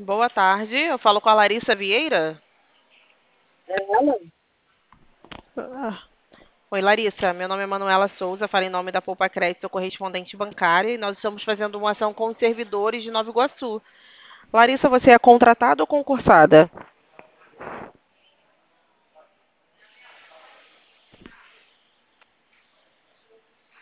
Boa tarde, eu falo com a Larissa Vieira. É ela? Ah. Oi, Larissa, meu nome é Manuela Souza, falo em nome da Poupa Crédito Correspondente Bancária e nós estamos fazendo uma ação com os servidores de Nova Iguaçu. Larissa, você é contratada ou concursada?